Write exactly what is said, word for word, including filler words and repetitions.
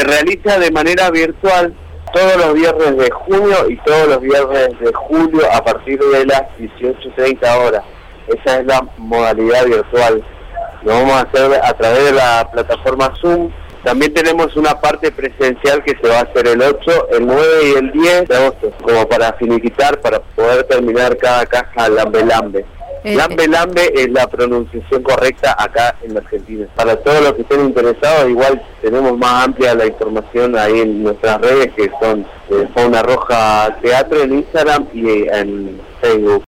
realiza de manera virtual todos los viernes de junio y todos los viernes de julio a partir de las dieciocho treinta horas. Esa es la modalidad virtual. Lo vamos a hacer a través de la plataforma Zoom. También tenemos una parte presencial que se va a hacer el ocho, el nueve y el diez de agosto, como para finiquitar, para poder terminar cada caja lambe lambe. Eh, lambe lambe es la pronunciación correcta acá en Argentina. Para todos los que estén interesados, igual tenemos más amplia la información ahí en nuestras redes, que son eh, Fauna Roja Teatro en Instagram y en Facebook.